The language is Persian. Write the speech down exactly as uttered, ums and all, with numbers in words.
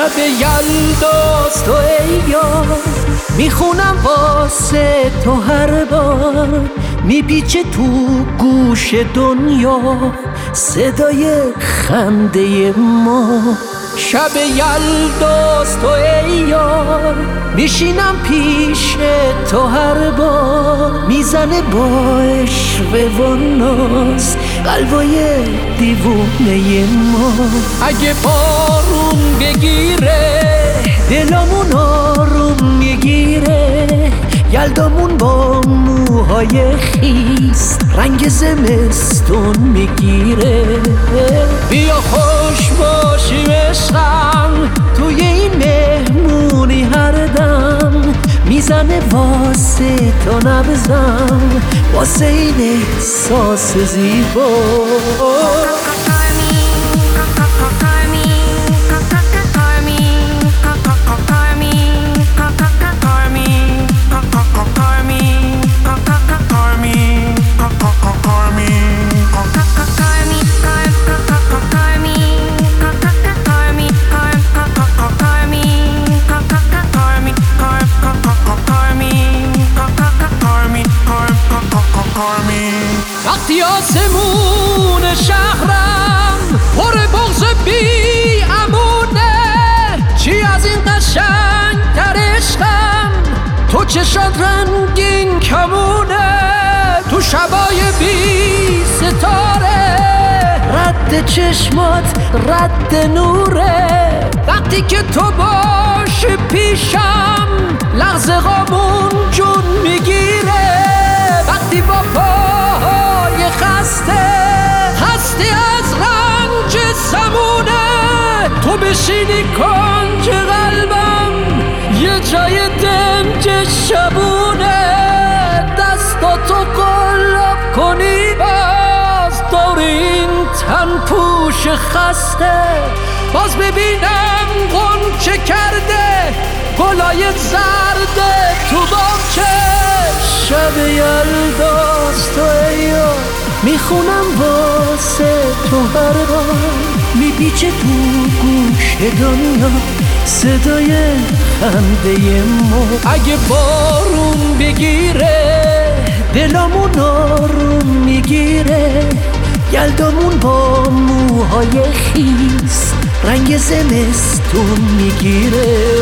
شب یلداست و ای یار، میخونم واسه تو هر بار، میپیچه تو گوش دنیا صدای خنده ما. شب یلداست و ای یار، میشینم پیش تو هر بار، میزنه با عشق و ناز قلبای دیوونه ما. اگه بارون بگیره دلمون آروم میگیره، یلدامون با موهای خیس رنگ زمستون میگیره. بیا خوش باشیم عشقم توی این مهمونی هر دم، میزنه واسه تو نبزم واسه این احساس زیبا. وقتی آسمون شهرم پر بغض بی امونه، چی از این قشنگ تر عشقم تو چشات رنگین کمونه. تو شبای بی ستاره رد چشمات رد نوره، وقتی که تو باش پیشم لحظه غامون جون میگیره. وقتی با پاهای خسته خسته از رنج زمونه، تو بشینی کنج قلبم یه جای دنج شبونه، دستاتو قلاب کنی باز دور این تن پوش خسته، باز ببینم غنچه کرده گلای زرده تو باغچه. شب یلداست و ای یار، میخونم واسه تو هر بار، میپیچه تو گوش دنیا صدای خنده ما. اگه بارون بگیره دلمون آروم میگیره، یلدامون با موهای خیس رنگ زمستون میگیره.